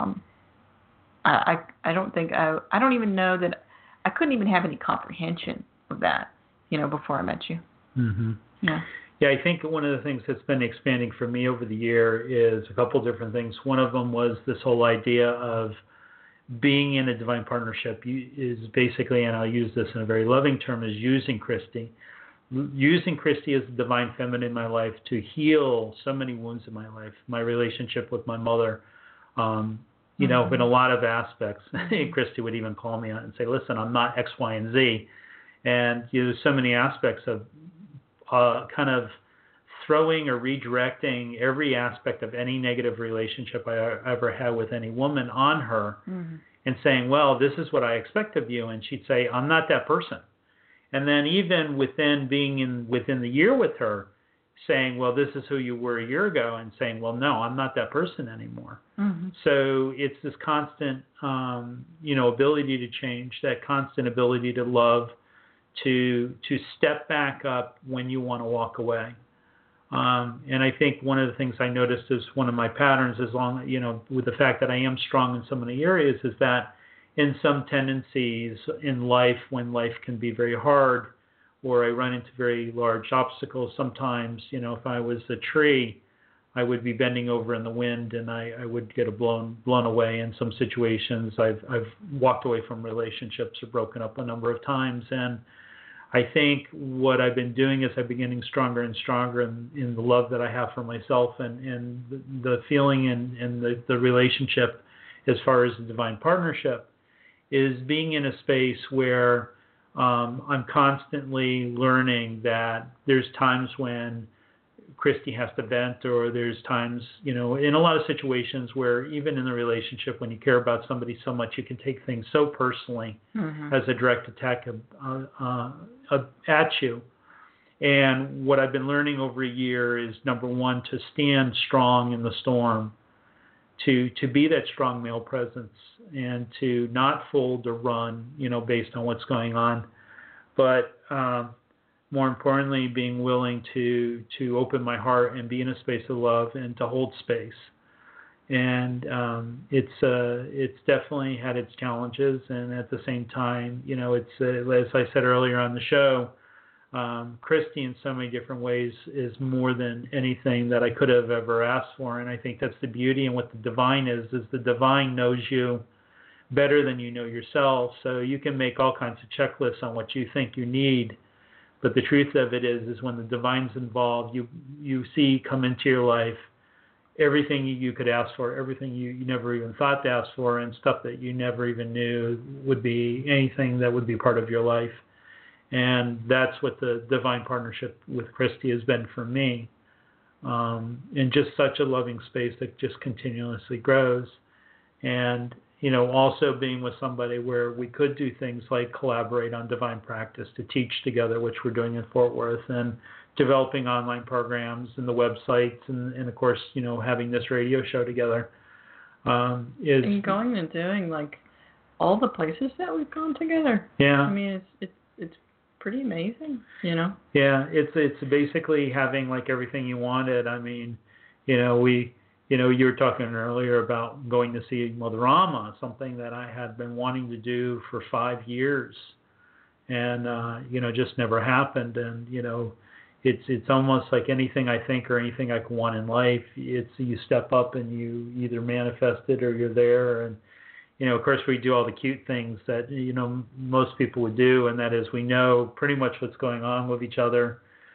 S3: I don't even know that I couldn't even have any comprehension of that, before I met you.
S2: Mm-hmm.
S3: Yeah.
S2: Yeah, I think one of the things that's been expanding for me over the year is a couple different things. One of them was this whole idea of being in a divine partnership is basically, and I'll use this in a very loving term, is using Christy. Using Christy as the divine feminine in my life to heal so many wounds in my life. My relationship with my mother, in a lot of aspects. Christy would even call me out and say, listen, I'm not X, Y, and Z. And there's so many aspects of kind of throwing or redirecting every aspect of any negative relationship I ever had with any woman on her, and saying, well, this is what I expect of you. And she'd say, I'm not that person. And then even within being within the year with her, saying, well, this is who you were a year ago, and saying, well, no, I'm not that person anymore. So it's this constant, ability to change, that constant ability to love, to step back up when you want to walk away. And I think one of the things I noticed is one of my patterns, with the fact that I am strong in so many areas, is that in some tendencies in life, when life can be very hard, or I run into very large obstacles, sometimes, if I was a tree, I would be bending over in the wind, and I would get blown away in some situations. I've walked away from relationships or broken up a number of times, and I think what I've been doing is I've been getting stronger and stronger in the love that I have for myself, and the feeling and the relationship as far as the divine partnership is being in a space where I'm constantly learning that there's times when Christy has to vent, or there's times, in a lot of situations where even in the relationship, when you care about somebody so much, you can take things so personally as a direct attack at you. And what I've been learning over a year is, number one, to stand strong in the storm, to be that strong male presence, and to not fold or run, based on what's going on, but more importantly, being willing to open my heart and be in a space of love and to hold space. And it's definitely had its challenges, and at the same time, it's as I said earlier on the show, Christy in so many different ways is more than anything that I could have ever asked for. And I think that's the beauty, and what the divine is the divine knows you better than you know yourself. So you can make all kinds of checklists on what you think you need, but the truth of it is when the divine's involved, you see come into your life everything you could ask for, everything you never even thought to ask for, and stuff that you never even knew would be anything that would be part of your life. And that's what the divine partnership with Christy has been for me. In just such a loving space that just continuously grows. And, also being with somebody where we could do things like collaborate on divine practice, to teach together, which we're doing in Fort Worth, and developing online programs and the websites and of course, having this radio show together. Is
S3: and going and doing like all the places that we've gone together.
S2: Yeah.
S3: I mean, it's pretty amazing,
S2: Yeah, it's basically having like everything you wanted. I mean, you were talking earlier about going to see Motherama, something that I had been wanting to do for 5 years, and just never happened. And it's almost like anything I think or anything I want in life. It's you step up and you either manifest it or you're there. And of course, we do all the cute things that most people would do, and that is we know pretty much what's going on with each other.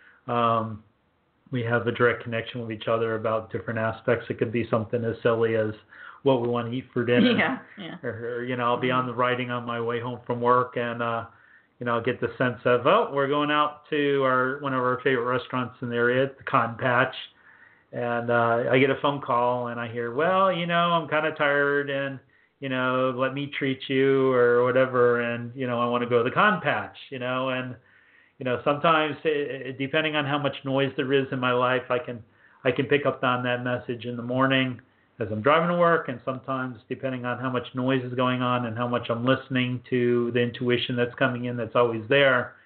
S2: We have a direct connection with each other about different aspects. It could be something as silly as what we want to eat for dinner.
S3: Yeah.
S2: Or I'll be on the riding on my way home from work, and I'll get the sense of, we're going out to one of our favorite restaurants in the area, the Cotton Patch, and I get a phone call and I hear, I'm kind of tired, and let me treat you or whatever, and I want to go to the Cotton Patch, and sometimes depending on how much noise there is in my life, I can pick up on that message in the morning as I'm driving to work, and sometimes depending on how much noise is going on and how much I'm listening to the intuition that's coming in, that's always there.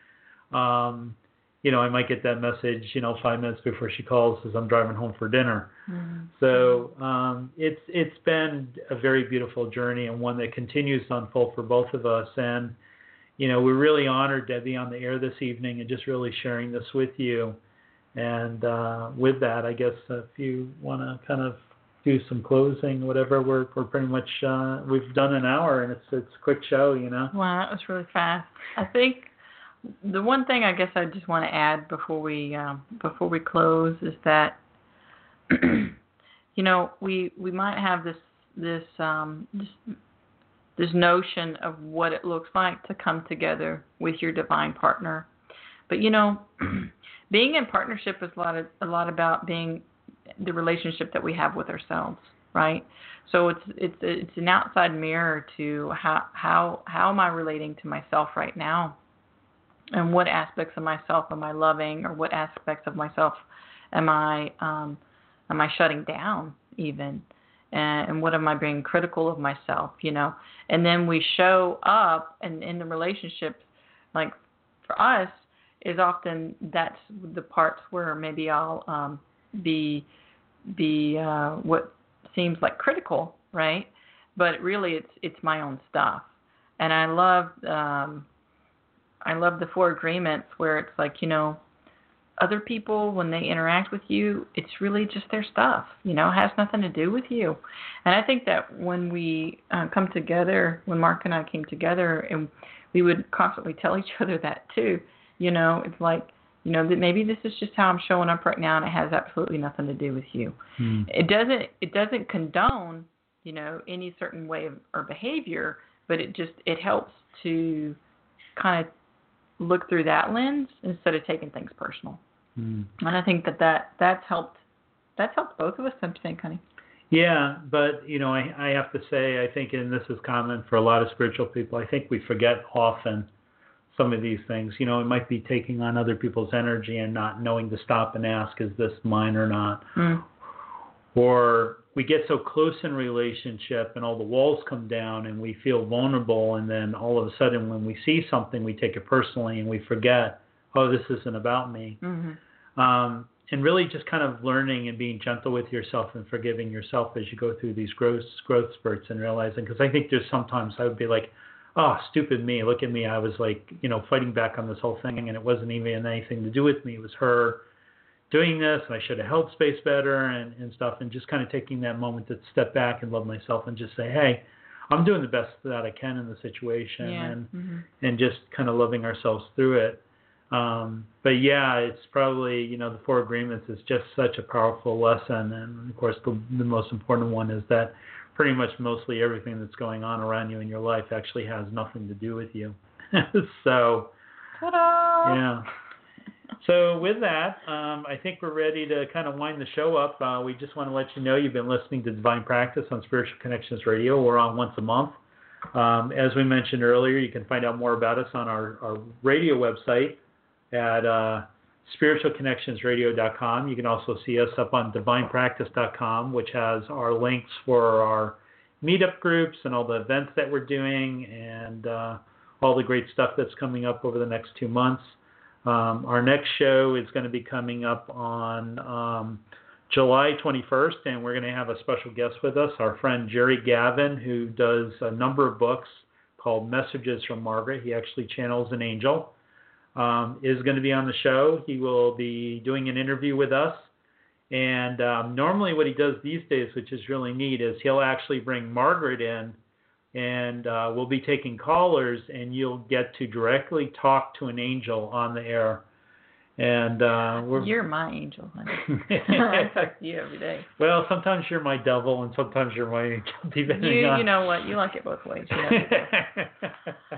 S2: I might get that message 5 minutes before she calls as I'm driving home for dinner.
S3: Mm-hmm.
S2: So it's been a very beautiful journey, and one that continues to unfold for both of us. And we're really honored to be on the air this evening and just really sharing this with you. And with that, I guess if you want to kind of do some closing, whatever, we're pretty much we've done an hour, and it's a quick show,
S3: Wow, that was really fast. I think the one thing I guess I just want to add before we close is that we might have this notion of what it looks like to come together with your divine partner, but being in partnership is a lot about being the relationship that we have with ourselves, right? So it's an outside mirror to how am I relating to myself right now, and what aspects of myself am I loving, or what aspects of myself am I shutting down even, and what am I being critical of myself, and then we show up, and in the relationships, like for us, is often that's the parts where maybe I'll be what seems like critical, right? But really it's my own stuff. And I love the 4 agreements where it's like, other people, when they interact with you, it's really just their stuff, it has nothing to do with you. And I think that when we come together, when Mark and I came together, and we would constantly tell each other that too, it's like, that maybe this is just how I'm showing up right now, and it has absolutely nothing to do with you. It doesn't condone, any certain way or behavior, but it helps to kind of look through that lens instead of taking things personal. And I think that's helped both of us, don't you think, honey?
S2: Yeah, but I have to say, I think, and this is common for a lot of spiritual people, I think we forget often some of these things. It might be taking on other people's energy and not knowing to stop and ask, is this mine or not? Or we get so close in relationship and all the walls come down and we feel vulnerable, and then all of a sudden when we see something, we take it personally and we forget, this isn't about me. And really just kind of learning and being gentle with yourself and forgiving yourself as you go through these growth spurts, and realizing, because I think there's sometimes I would be like, stupid me, look at me, I was like, fighting back on this whole thing, and it wasn't even anything to do with me, it was her doing this, and I should have held space better and stuff, and just kind of taking that moment to step back and love myself and just say, hey, I'm doing the best that I can in the situation, and just kind of loving ourselves through it. But yeah, it's probably, the 4 agreements is just such a powerful lesson, and of course the most important one is that pretty much mostly everything that's going on around you in your life actually has nothing to do with you. So,
S3: ta-da!
S2: Yeah. So with that, I think we're ready to kind of wind the show up. We just want to let you know you've been listening to Divine Practice on Spiritual Connections Radio. We're on once a month. As we mentioned earlier, you can find out more about us on our radio website at spiritualconnectionsradio.com. You can also see us up on divinepractice.com, which has our links for our meetup groups and all the events that we're doing and all the great stuff that's coming up over the next 2 months. Our next show is going to be coming up on July 21st, and we're going to have a special guest with us, our friend Jerry Gavin, who does a number of books called Messages from Margaret. He actually channels an angel. Is going to be on the show. He will be doing an interview with us. And normally what he does these days, which is really neat, is he'll actually bring Margaret in, and we'll be taking callers, and you'll get to directly talk to an angel on the air. And
S3: you're my angel, honey. I talk to you every day.
S2: Well, sometimes you're my devil, and sometimes you're my angel.
S3: You know what? You like it both ways. You know.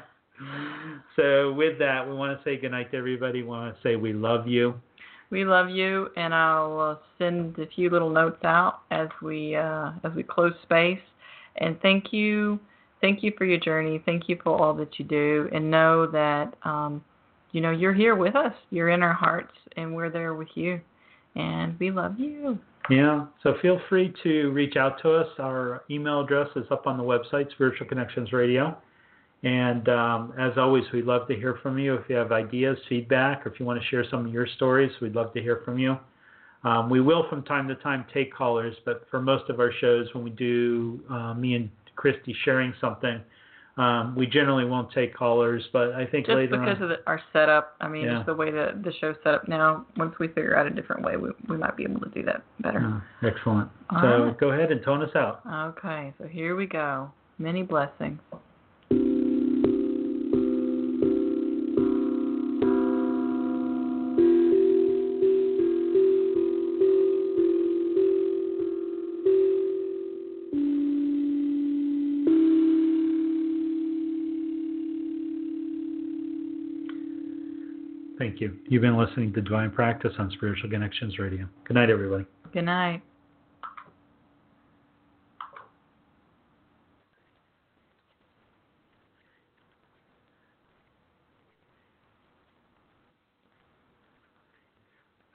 S2: So with that, we want to say goodnight to everybody. We want to say we love you.
S3: We love you, and I'll send a few little notes out as we close space. And thank you for your journey. Thank you for all that you do, and know that you're here with us. You're in our hearts, and we're there with you, and we love you.
S2: Yeah. So feel free to reach out to us. Our email address is up on the website, Spiritual Connections Radio. And as always, we'd love to hear from you. If you have ideas, feedback, or if you want to share some of your stories, we'd love to hear from you. We will from time to time take callers, but for most of our shows, when we do me and Christy sharing something, we generally won't take callers. But I think
S3: just
S2: later on,
S3: because of our setup, just the way the show's set up now, once we figure out a different way, we might be able to do that better.
S2: Excellent.
S3: All
S2: so
S3: right.
S2: Go ahead and tone us out.
S3: Okay, so here we go. Many blessings. Thank you. You've been listening to Divine Practice on Spiritual Connections Radio. Good night, everybody. Good night.